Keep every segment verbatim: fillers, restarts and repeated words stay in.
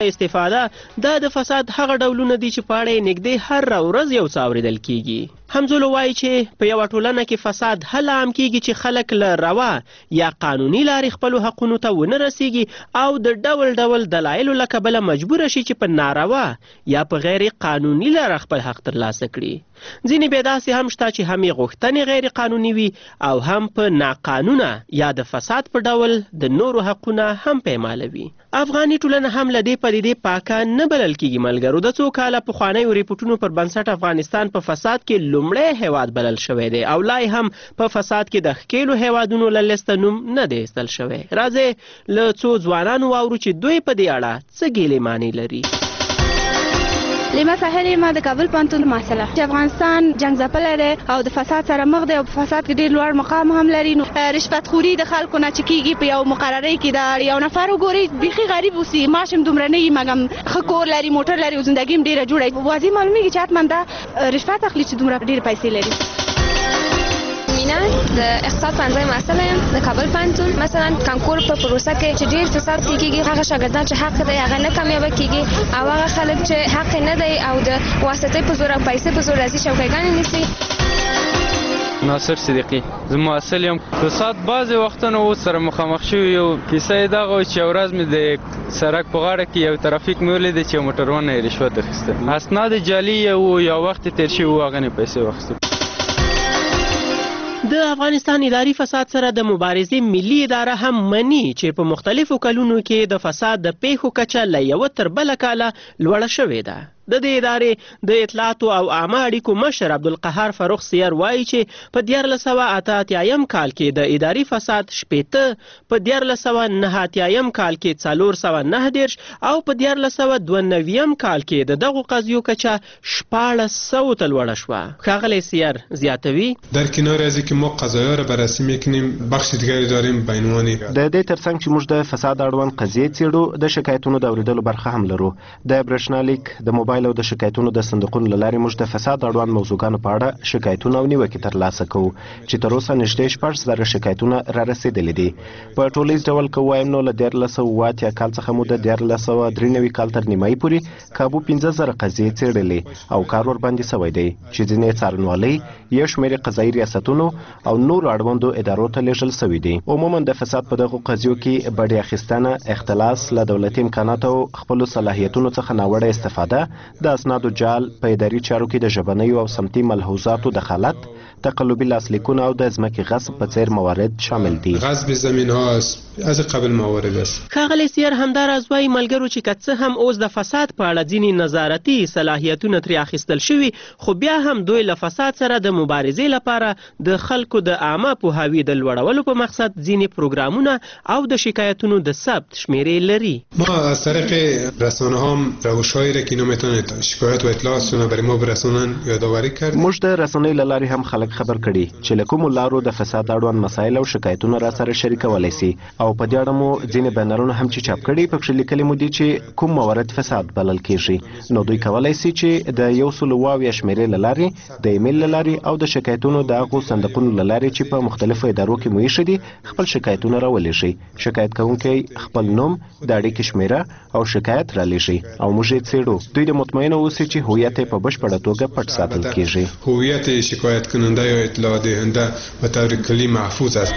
استفاده دا د فساد هغه ډولونه دي چې په اړه یې نږدې هره ورځ یو څه اورېدل کیږي. همزولو وایي چې په یوه ټولنه کې فساد هله عام کیږي چې خلک له روا یا قانوني لارې خپلو حقونو ته ونه رسیږي او د ډول ډول دلایلو له کبله مجبوره شي چې په ناروا یا په غیر قانوني لاره خپل حق ترلاسه کړي. ځینې بیا داسې هم شته چې هم یې غوښتنې غیر قانوني وي او هم په ناقانونه یا د فساد په ډول د نورو حقونه هم پیمالوي. افغاني ټولنه هم له دې پدیدې پاکه نه بلل کیږي. ملګرو، د څو کاله پخوانیو ریپورټونو پر بنسټ افغانستان په فساد کې لومړی هیواد بلل شوی دی او لا هم په فساد کې د ښکېلو هیوادونو له لیسته نوم نه دی ایستل شوی. راځئ له څو ځوانانو واورو چې دوی په دې اړه څه ګیلې مانې لري. لیما ساحل ما د کابل پوهنتون محصله چې افغانستان جنګ ځپلی دی او د فساد سره مخ دی او په فساد کې ډېر لوړ مقام هم لري. نو رشوت خوري د خلکو نه چې کېږي په یو مقررۍ کې د یو نفر وګورئ بیخي غریب اوسي، معاش هم دومره نه وي مګم ښه کور لري، موټر لري او زندګي هم ډېره جوړه وي. واضح معلومېږي چې حتما دا رشوت اخلي چې دومره ډېرې پیسې لري. مینا د اقتصاد پوهنځی محصله یم د کابل پوهنتون. مثلا کنکور په پروسه کې چې ډېر فساد کېږي، هغه شاګردان چې حق دی هغه نه کامیابه کېږي او هغه خلک چې حق نه دی او د واسطې په زور او پیسې په زور راځي چوکیګانې نیسي. ناصر صدیقي، زه محصل یم. فساد بعضې وختونه اوس سره مخامخ شوي یو. کیسه یې دغه وه چې یو ورځ مې د سړک په غاړه کې یو ترافیک مې ولیده چې یو موټروان یې رشوت اخیسته. اسناد جعلي وو، یو وخت یې تېر شوي وو، هغه نه پیسې واخیستې. د افغانستان اداري فساد سره د مبارزې ملي اداره هم مني چې په مختلفو کلونو کې د فساد د پیښو کچه له یوه تر بله کاله لوړه شوې ده. د دې ادارې د اطلاعاتو او عامه اړیکو مشر عبدالقهار فاروق سیر وایي چې په دیارلس سوه اته اتیایم کال کې د اداري فساد شپېته، په دیارلس سوه نهه اتیایم کال کې څلور سوه نهه دېرش او په دیارلس سوه دوه نویم کال کې د دغو قضیو کچه شپاړس سوو ته لوړه شوه. ښاغلی سیر زیاتوي: در کنار از اینکه ما قضایا را بررسی میکنیم، بخش دیگری داریم به عنوان د دې ترڅنګ چې موږ د فساد اړوند قضیې څېړو، د شکایتونو د اورېدلو برخه هم لرو. د برېښنالیک، د موبایل او د شکایتونو د صندوقونو له لارې موږ د فساد اړوند موضوعګانو په اړه شکایتونه او نیوکې ترلاسه کوو چې تر اوسه نږدې شپږ زره شکایتونه را رسېدلي دي. په ټولیز ډول که ووایم نو له دیارلس سوه اووه اتیا کال څخه مو د دیارلس سوه درې نوي کال تر نیمایي پورې کابو پنځه زره قضیې څېړلې او کار ورباندې سوی دی چې ځینې څارنوالۍ، یو شمېر قضایي ریاستونو او نورو اړوندو ادارو ته لیږل سوي دي. عموما د فساد په دغو قضیو کې بډې اخیستنه، اختلاس، له دولتي امکاناتو او خپلو صلاحیتونو څخه ناوړه استفاده، د اسنادو جعل، په اداري چارو کې د ژبنیو او سمتي ملحوظاتو دخالت، تقلبي لاسلیکونه او د ځمکې غصب په څېر موارد شامل دي. غصب زمین ها از قبل موارد است. ښاغلی سیر همداراز وایي ملګرو چې که څه هم اوس د فساد په اړه ځینې نظارتي صلاحیتونه ترې اخیستل شوي، خو بیا هم دوی له فساد سره د مبارزې لپاره د خلکو د عامه پوهاوي د لوړولو په مقصد ځینې پروګرامونه او د شکایتونو د ثبت شمیرې لري. ما از طریق رسانه ها روش‌هایی را که اینا میتونه شکایت و اطلاعاتشون برای ما برسونن یادآوری کرد. موږ د رسنۍ له لارې هم خلک خبر کړي چې له کومو لارو د فساد اړوند مسایل او شکایتونه را سره شریکولی سي او په دې اړه مو ځینې بنرونه هم چې چاپ کړي پکښې لیکلي مو دي چې کوم موارد فساد بلل کیږي. نو دوی کولی سي چې د یو سلو اووه اویا شمېرې له لارې، د ایمیل له لارې او د شکایتونو د هغو صندوقونو له لارې چې په مختلفو ادارو کې مو ایښي دي خپل شکایتونه راولېږي. شکایت کوونکی خپل نوم، د اړیکې شمېره او شکایت رالیږي او موږ یې څېړو. دوی د مطمئنه اوسي چې هویت یې په بشپړه توګه پټ ساتل کیږي. هویت شکایت کننده یا اطلاع دهنده به طور کلی محفوظ است.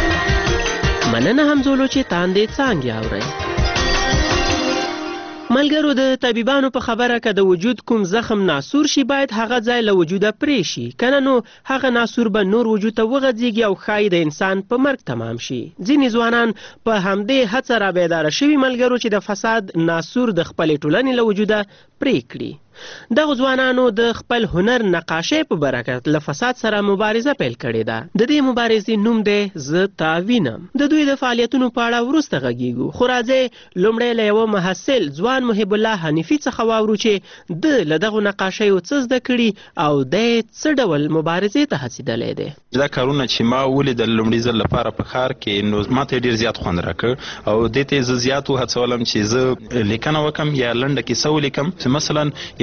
مننه همزولو چې تاندې څانګې اورئ. ملګرو، د طبيبانو په خبره که د وجود کوم زخم ناسور شي باید هغه ځای له وجوده پرې شي، کنه نو هغه ناسور به نور وجود ته وغځېږي او ښایي د انسان په مرګ تمام شي. ځینې ځوانان په همدې هڅه را بیداره شوي ملګرو چې د فساد ناسور د خپلې ټولنې له وجوده پرې کړي. دغه ځوانانو د خپل هنر نقاشۍ په برکت له فساد سره مبارزه پیل کړې ده. د دې مبارزې نوم دی زه تا وینم. د دوی د فعالیتونو په اړه وروسته غږیږو، خو راځئ لومړی له یوه محصل ځوان محب الله حنیفي څخه واورو چې د له دغو نقاشیو څه زده کړي او دی څه ډول مبارزې ته هڅېدلی دی. دا کارونه چې ما ولیدل لومړي ځل لپاره په ښار کې، نو ما ته ډېر زیات خوند راکړ او دې ته زه زیات وهڅولم چې زه لیکنه وکړم یا لنډه کیسه ولیکم چې مثلا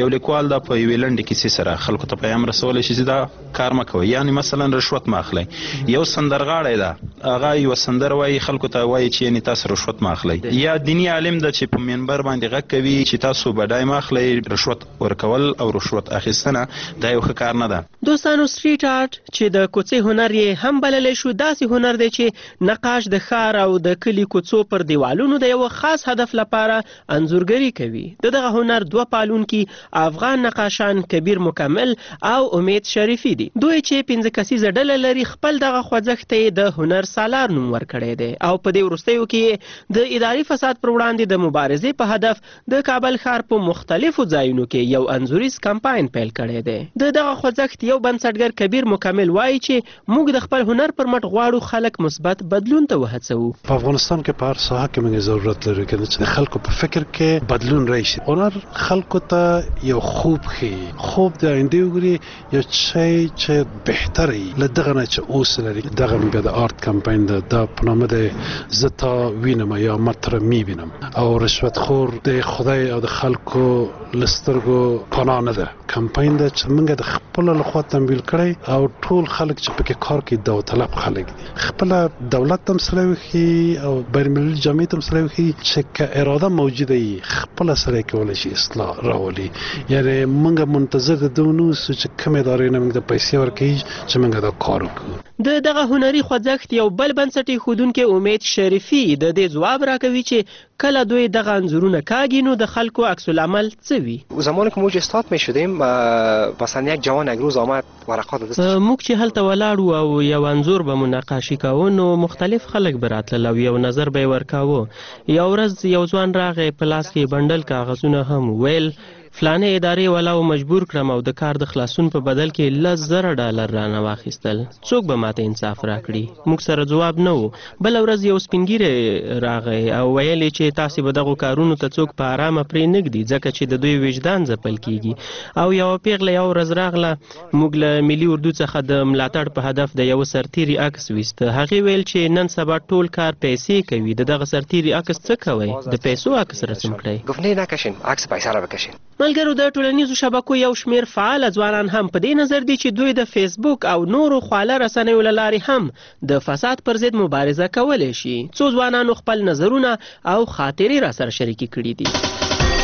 یو لیکوال دا په یوې لنډې کیسې سره خلکو ته پیغام رسولی شي چې دا کار مه کوئ، یعنې مثلا رشوت مه اخلئ. یو سندرغاړی ده هغه یوه سندره وایي خلکو ته وایي چې یعنې تاسو رشوت مه اخلئ، یا دیني عالم ده چې په منبر باندې غږ کوي چې تاسو بډای مه اخلئ، رشوت ورکول او رشوت اخیستنه دا یو ښه کار نه ده. دوستانو سټریټ آرټ چې د کوڅې هنر یې هم بللی شو داسې هنر دی چې نقاش د ښار او د کلي کوڅو پر دیوالونو د یو خاص هدف لپاره انځورګري کوي. د دغه هنر دوه پالونکي افغان نقاشان کبیر مکمل او امید شریفي دي. دوی چې پنځه کسیزه ډله لري خپل دغه خوځښت ته د هنر سالار نوم ورکړی دی او په دې وروستیو کې د اداري فساد پر وړاندې د مبارزې په هدف د کابل ښار په مختلفو ځایونو کې یو انځوریز کمپاین پیل کړی دی. د دغه خوځښت یو بنسټګر کبیر مکمل وایي چې موږ د خپل هنر پر مټ غواړو خلک مثبت بدلون ته وهڅوو. په افغانستان کې په هر ساحه کې موږ ضرورت لرو چې د خلکو په فکر کې بدلون راشي. هنر خلکو ته یو خوب ښیي، خوب د آینده وګوري، یو شی چې بهتر وي له دغه نه چې اوس لري. دغه موږ د آرت کمپاین د دا په نامه د زه تا وینم یا ما تره میبینم او رشوت خور د خدای او د خلکو له سترګو پناه نه ده. کمپاین ده چې موږ د خپل لخوا تمویل کړی او ټول خلک چې پکې کار کوي داوطلب خلک دي. خپل دولت هم سره وښي او بین المللي جامعې هم سره وښي چې که اراده موجوده وي خپله سره یې کولی شي اصلاح راولي. یعنې موږ منتظر د دغه نه اوسو چې کوم ادارې نه موږ د پیسې ورکوي چې موږ دا کار وکړو. د دغه هنري خوځښت یو بل بنسټي ښودونکی امید شریفي د دې ځواب راکوي چې کله دوی دغه انځورونه کاږي نو د خلکو عکس العمل څه وي. زمانی که موج استاد می شدیم مثلا یک جوان یک روز آمد ورقات دستش موږ چې هلته ولاړو او یو انځور به مو نقاشي کوو نو مختلف خلک به راتلل او یو نظر به یې ورکاوه. یو ورځ یو ځوان راغی په لاس کې بنډل کاغذونه هم ویل فلانې ادارې والاو مجبور کړم او د کار د خلاصون په بدل کې لس زره ډالر رانه واخیستل. څوک به ماته انصاف راکړي؟ موږ سره ځواب نه و. بله ورځ یو سپینګیری راغی او ویل چې تاسې به دغو کارونو ته څوک په ارامه پرې نږدي ځکه چې د دوی وجدان ځپل کیږي. او یوه پیغله یو ورځ راغله موږ له ملي اردو څخه د ملاتړ په هدف د یوه سرتیري عکس ویسته. هغې ویل چې نن سبا ټول کار پیسې کوي، د دغه سرتیري عکس څه کوئ؟ د پیسو عکس رسم کړئ. گفت نه نکشین عکس پیسه را بکشین. ملګرو د ټولنیزو شبکو یو شمیر فعال ځوانان هم په دې نظر دي چې دوی د فیسبوک او نورو خواله رسنیو له لارې هم د فساد پر ضد مبارزه کولی شي. څو ځوانانو خپل نظرونه او خاطرې را سره شریکې کړي دي.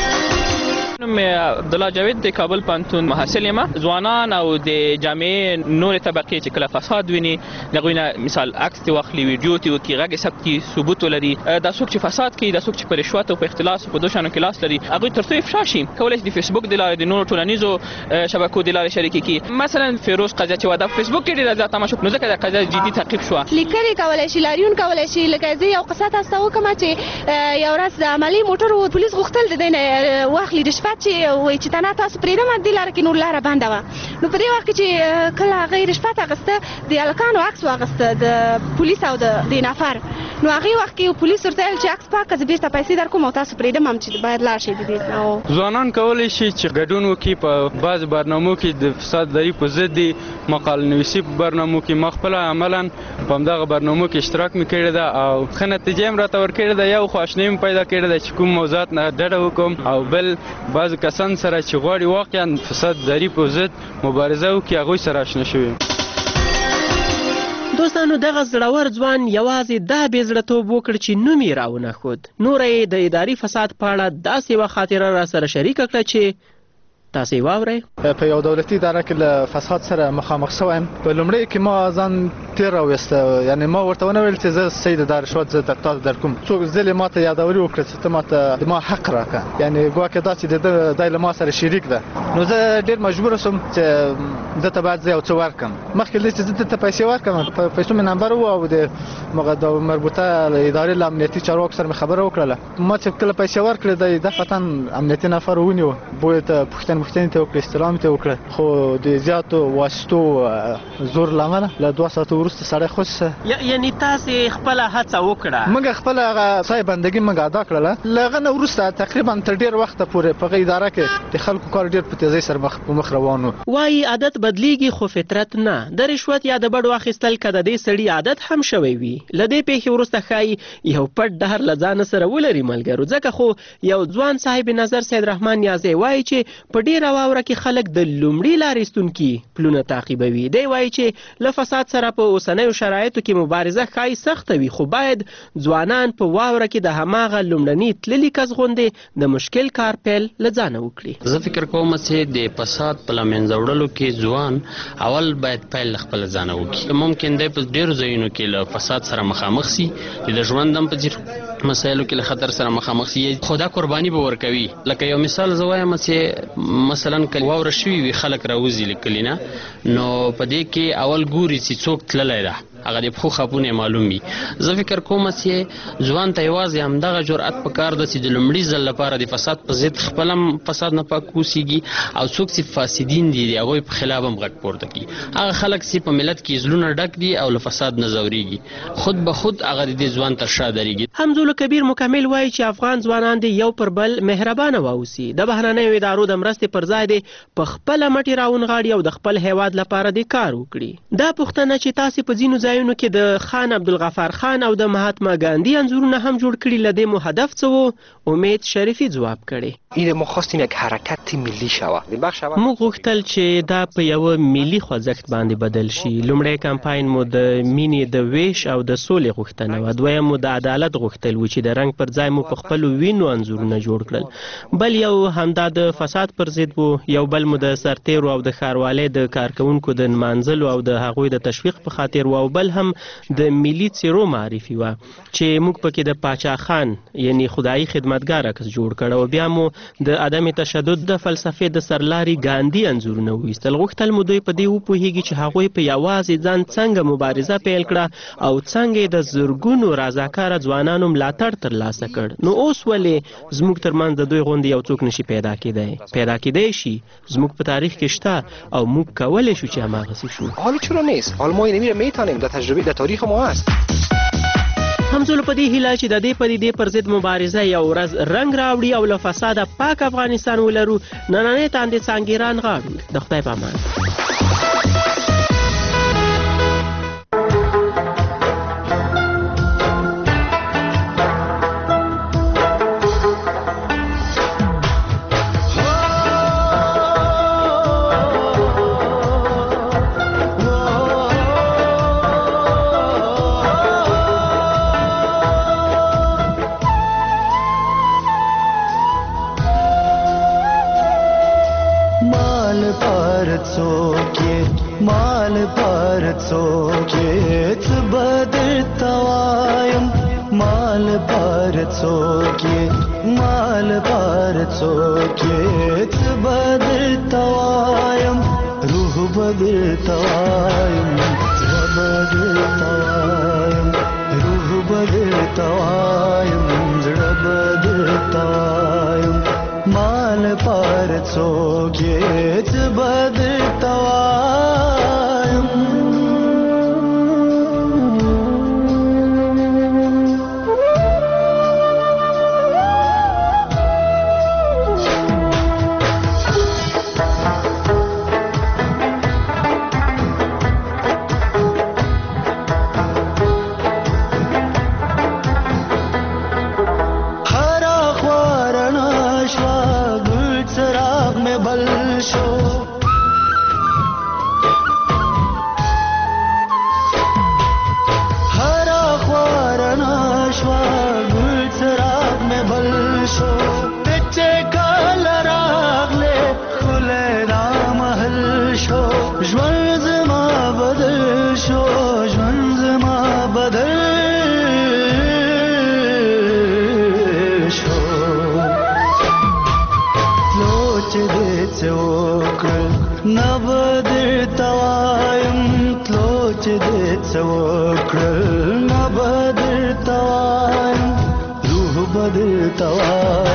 نوم عبدالله جاوید د کابل پوهنتون محصل یم. ځوانان او د جامعې نورې طبقې چې کله فساد ویني د هغوی نه مثال عکس دې واخلي، ویډیو دې وکړي، غږ یې ثبت کړي، ثبوت ولري. دا څوک چې فساد کوي، دا څوک چې په رشوت او په اختلاس او په دو شیانو کې لاس لري، هغوی تر څو افشا شي کولی شي د فیسبوک د لارې د نورو ټولنیزو شبکو د لارې شریکې کړي. مثلا فیروز قضیه چې وه دا په فیسبوک کې ډېره زیاته عامه شوه نو ځکه دا قضیه جدي تعقیب شوه. لیکنې کولی شي، لاریون کولی شي. لکه زه یو قصه تاسو ته وکړم چې یو ورځ د عملي موټرو پولیس غوښتل د دی نه واخلي رشوت چې وایي چې تنه تاسو پرېږدم دې لاره کې نور لاره بنده وه. نو په دې وخت کې چې کله هغې رشوت اخیسته د هلکانو عکس واخیسته د پولیس او د دې نفر، نو هغې وخت کې پولیس ورته ویل چې عکس پاکه زه بېرته پیسې در کوم او تاسو پرېږدم هم چې باید لاړ شئ د دې. ځوانان کولی شي چې ګډون وکړي په بعضې برنامو کې د فسادګري په ضد دي، مقاله نویسي په برنامو کې. ما خپله عملا په همدغه برنامو کې اشتراک مې کړې ده او ښه نتیجه یې هم راته ورکړې ده. یو خو اشنایي مې پیدا کړې ده چې کوم موضوعات نه ډډه وکړم او بل بعضو کسان سره چې غواړي واقعا فسادګري په ضد مبارزه وکړي هغوی سره اشنا شوي. دوستانو دغه زړور ځوان یوازې دا بې زړهتوب وکړ چې نوم یې راونه ښود. نوره یې د اداري فساد په اړه داسې یوه خاطره را سره شریکه کړه چې تاسې یې واورئ. په یو دولتي اداره کې له فساد سره مخامخ شوی یم. په لومړي کې ما ځان تېر راویسته، یعنې ما ورته ونه ویل چې زه سید دا رشوت زه در تاسو در کوم. څوک ځلې ما ته یادوري وکړه چې ته ما ته د ما حق راکړه، یعنې ګواکې دا چې د ده دی له ما سره شریک ده. نو زه ډېر مجبوره شوم چې ده ته باید زه یو څه ورکړم. مخکې له دې چې زه ده ته پیسې ورکړم په پیسو مې نمبر و او د مغه د مربوطه ادارې له امنیتي چارواکو سره مې خبره وکړله. ما چې کله پیسې ورکړې دی دفعتا امنیتي نفر ونیو، بویې ته پوښتنه پوښتنې ته وکړه، استلام ته وکړه، خو د زیاتو واسطو زور له امله له دوه ساعتو وروسته سړی خوش شه. یعنې تاسې خپله هڅه وکړه؟ موږ خپله هغه سای بندګي موږ ادا کړله. له هغه نه وروسته تقریبا تر ډېر وخته پورې په هغه اداره کې د خلکو کار ډېر په تیزۍ سره مخ په مخ روان و. وایي عادت بدلیږي خو فطرت نه. د رشوت یا د بډو اخیستل که د دې سړي عادت هم شوی وي له دې پیښې وروسته ښایي یو پټ ډهر له ځانه سره ولري ملګرو. ځکه خو یو ځوان صاحب نظر سید رحمان نیازی وایي چې په ډیره واوره کې خلک د لومړي لارې ایستونکي پلونه تعقیبوي. دی وایي چې له فساد سره په اوسنیو شرایطو کې مبارزه ښایي سخته وي، خو باید ځوانان په واوره کې د هماغه لومړني تللي کس غوندې د مشکل کار پیل له ځانه وکړي. زه فکر کوم چې د فساد په له منځه وړلو کې ځوان اول باید پیل له خپله ځانه وکړي. ممکن دی په ډېرو ځایونو کې له فساد سره مخامخ سي، چې د ژوند هم په ځینو مسایلو کې له خطر سره مخامخ سي، خو دا قرباني به ورکوي. لکه یو مثال زه وایم چې مثلا که واوره شوي وي خلک راوځي له کلي نه، نو په دې کې اول ګوري چې څوک تللی ده، هغه د پښو خاپونه معلوم وي. زه فکر کوم چې ځوان ته یوازې همدغه جرأت پکار ده چې د لومړي ځل لپاره د فساد په ضد خپل هم فساد نه پاک اوسېږي، او څوک چې فاسدین دي د هغوی په خلاف هم غږ پورته کړي. هغه خلک چې په ملت کې زړونه ډک دي او له فساد نه ځورېږي، خود به خود هغه د دې ځوان تر شا درېږي. حمزه کبیر مکمل وایي چې افغان ځوانان دې یو پر بل مهربانه واوسي، د بهرنیو ادارو د مرستې پر ځای دې په خپله مټې راونغاړي او د خپل هیواد لپاره دې کار وکړي. دا پوښتنه چې تاسې په ځینو ځایونو کې د خان عبدالغفار خان او د مهاتما ګاندی انځورونه هم جوړ کړي، له دې مو هدف څه و؟ امید شریفي ځواب کړی. این ما خواستیم یک حرکت ملی شود. موږ غوښتل چې دا په یوه ملي خوځښت باندې بدل شي. لومړی کمپاین مو د مینې د ویش او د سولې غوښتنه وه. دویم مو د عدالت غوښتل و چې د رنګ پر ځای مو په خپلو وینو انځورونه جوړ کړل. بل یو همدا د فساد پر ضد و. یو بل مو د سرتیرو او د ښاروالۍ د کارکوونکو د نمانځلو او د هغوی د تشویق په خاطر و. او بل هم د ملي څیرو معرفي وه چې موږ پکې د پاچا خان یعنی خدایي خدمتګار عکس جوړ کړ. او بیا مو د عدم تشدد د فلسفې د سرلاري ګاندي انځورونه وایستل. غوښتل مو دوی په دې وپوهیږي چې هغوی په یوازې ځان څنګه مبارزه پیل کړه او څنګه د زرګونو رضاکاره ځوانانو ملاتړ ترلاسه کړ. نو اوس ولې زموږ ترمنځ د دوی غوندې یو څوک نشي پیدا کېدی؟ پیدا کېدی شي، زموږ په تاریخ کې شته او موږ کولی شو چې هماغسې شو. حالا چرا نیست؟ حالا ما اینو میتونیم، در تجربه در تاریخ ما هست. همزولو په دې هیله چې د دې پدیدې پر ضد مبارزه یو ورځ رنګ راوړي او له فساده پاک افغانستان ولرو، نننۍ تاندې څانګیران غواړو. د خدای په امان. بدر توایم روح بدر توایم